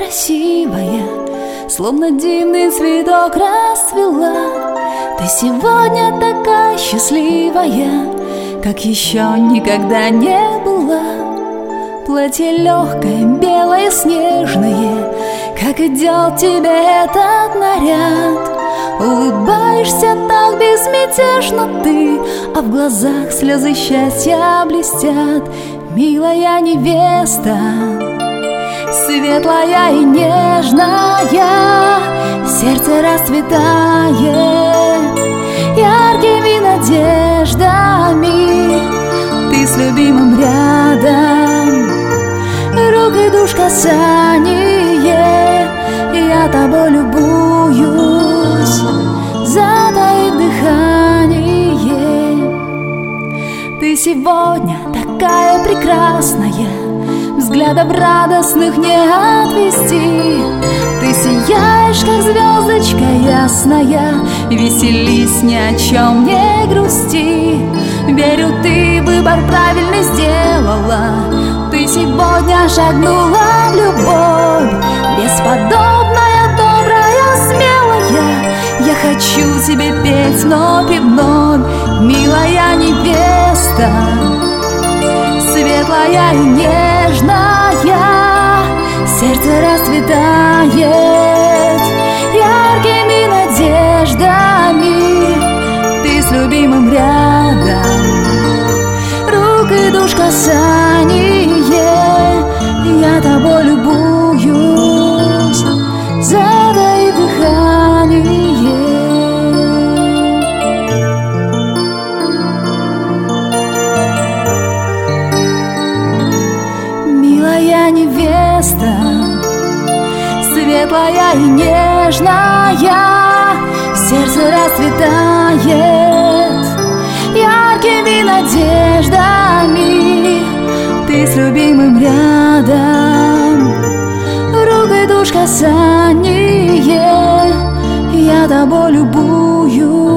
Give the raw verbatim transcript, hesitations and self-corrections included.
красивая, словно дивный цветок расцвела. Ты сегодня такая счастливая, как еще никогда не была. Платье легкое, белое, снежное, как идет тебе этот наряд. Улыбаешься так безмятежно ты, а в глазах слезы счастья блестят. Милая невеста, светлая и нежная, сердце расцветает яркими надеждами. Ты с любимым рядом, рук и душ касание, я тобой любуюсь, затаив дыхание. Ты сегодня такая прекрасная, взглядов радостных не отвести. Ты сияешь, как звездочка ясная, веселись, ни о чем не грусти. Верю, ты выбор правильный сделала, ты сегодня шагнула в любовь. Бесподобная, добрая, смелая, я хочу тебе петь вновь и вновь. Милая невеста, светлая и нежная, сердце расцветает яркими надеждами. Ты с любимым рядом, рук и душ касание, я тобой любуюсь, затаив дыхание. Милая невеста, светлая и нежная, сердце расцветает яркими надеждами. Ты с любимым рядом, рук и душ касание, я тобой любуюсь.